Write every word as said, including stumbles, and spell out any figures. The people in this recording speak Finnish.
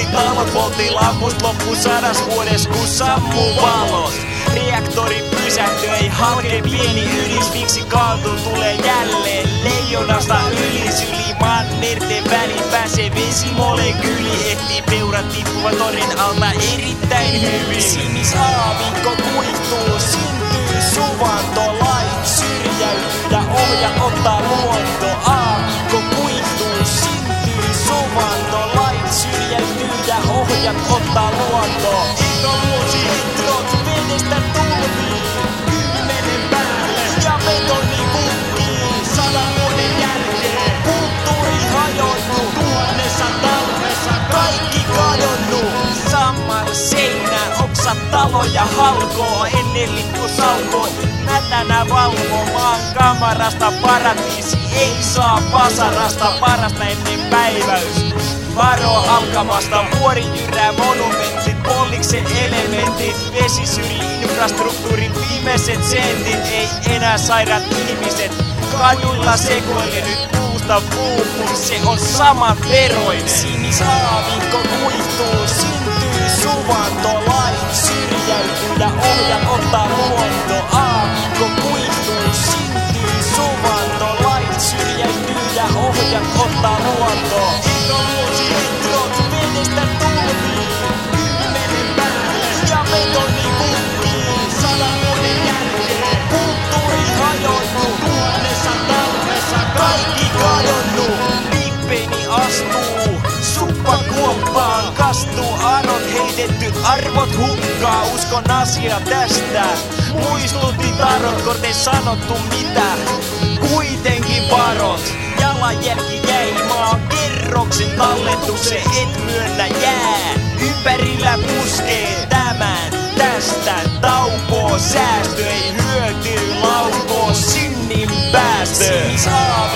talot, poltti lampust loppu sadas vuodes ku sammu valot. Reaktori pysähtyi, ei halke pieni ydin, miksi kaatuu tulee jälleen leijonasta ylis yli mannerten välin pääsee vesimolekyyli, ehtii peurat tippuvat torin alta erittäin hyvin. Sinis aavikko kuihtuu, syntyy suvanto, lait syrjäytyy ja ohjat ottaa luonto. Aavikko kuihtuu, syntyy suvanto, lait syrjäytyy ja ohjat ottaa luonto. Eka vuosi introt vedestä tulviin, kymmenen päälle ja betoni kukkii. Sadan vuoden jälkeen kulttuuri hajonnut, tuhannessa talvessa kaikki kadonnut. Sammar seinä, oksat taloja halkoo, ennen lippu salkoo. Mätänä valvo maan kamarasta, paratiisi ei saa vasarasta, parasta ennen päiväys. Varo alkamasta, vuori jyrää monumentit, polliksen elementit, vesisyri, infrastruktuurin viimeiset sentit, ei enää sairaat ihmiset, kaduilla sekoilee nyt puusta puuhun, se on sama veroinen. Sinis aavikko kuihtuu, syntyy suvanto, lait syrjäytyy ja ohjat ottaa luonto. Aavikko kuihtuu, syntyy suvanto, lait syrjäytyy ja ohjat ottaa luonto. Eka vuosi introt vedestä tulviin, kymmenen päälle ja betoni kukkii. Sadan vuoden jälkeen kulttuuri hajonnut, tuhannessa talvessa kaikki kadonnut. Pippeni astuu, suppakuoppaan kastuu, arot heitetty, arvot hukkaa, uskon asia tästä. Muistutti tarot, kortei sanottu mitä, kuitenkin varot. Jalanjälki jäi maan kerroksen talletuksen, et myönnä jää. Ympärillä puskee tämän tästä taukoo, säästö ei hyötyy, laukoo synnin päästö.